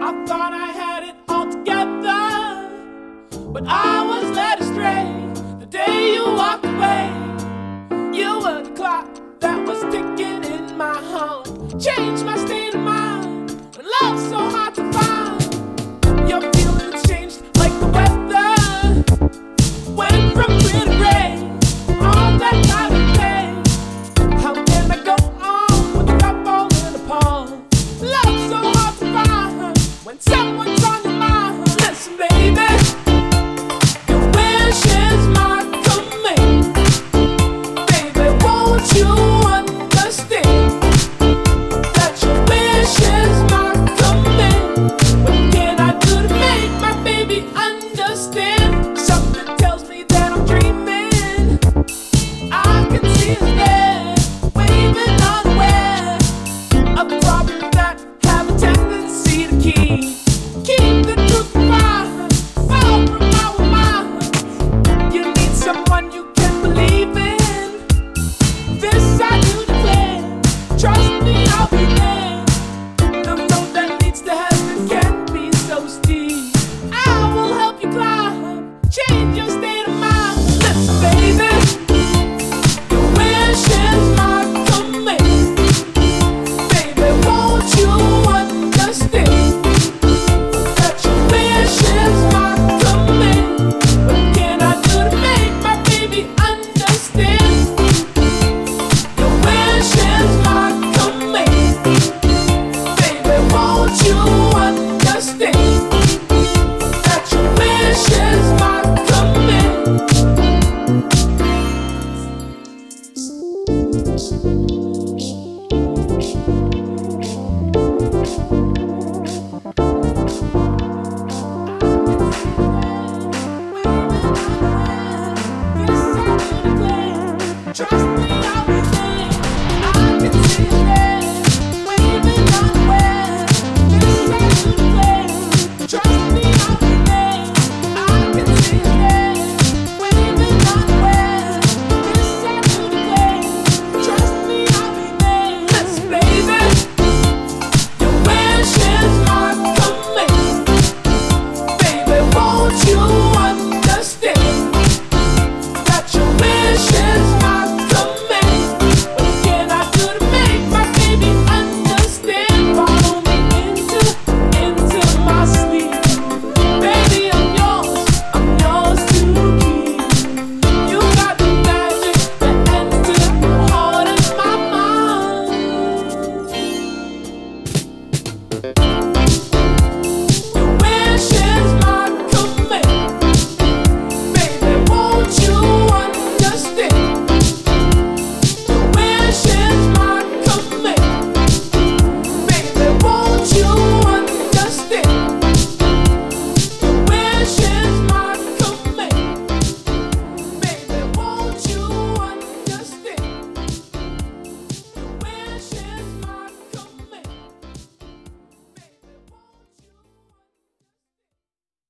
I thought I had it all together, but I was led astray the day you walked away. You were the clock that was ticking in my heart, changed my state of mind when love's so hard to find. Your feelings changed like the weather, went from clear to gray, all that night and day. How can I go on with the cup falling apart? Love's so hard to find when someone's on your mind. Listen, baby, your wish is my command. Baby, won't you understand that your wish is my command? What can I do to make my baby understand? Something tells me that I'm dreaming. I can see his head waving unaware of problems that have a tendency to keep the truth confined, far from our minds. You need someone you can believe in. This I do declare. Trust me, I'll be there. The road that leads to heaven can be so steep. I will help you climb, change your state of mind. Listen, baby, your wish is my command. Baby, won't you understand that your wish is my command? What can I do to make my baby understand? Your wish is my command. Baby, won't you understand that your wish is my command? Trust me, I'll be there. I can see it there, waving unaware. This I do declare. Trust me, I'll be there. I can see it there, waving unaware. This I do declare. Trust me, I'll be there. Listen, baby, your wish is my command. Baby, won't you understand that your wish is my command? What can I do to make my baby understand? Follow me into my sleep. Baby, I'm yours to keep. You got the magic that enters the heart and my mind.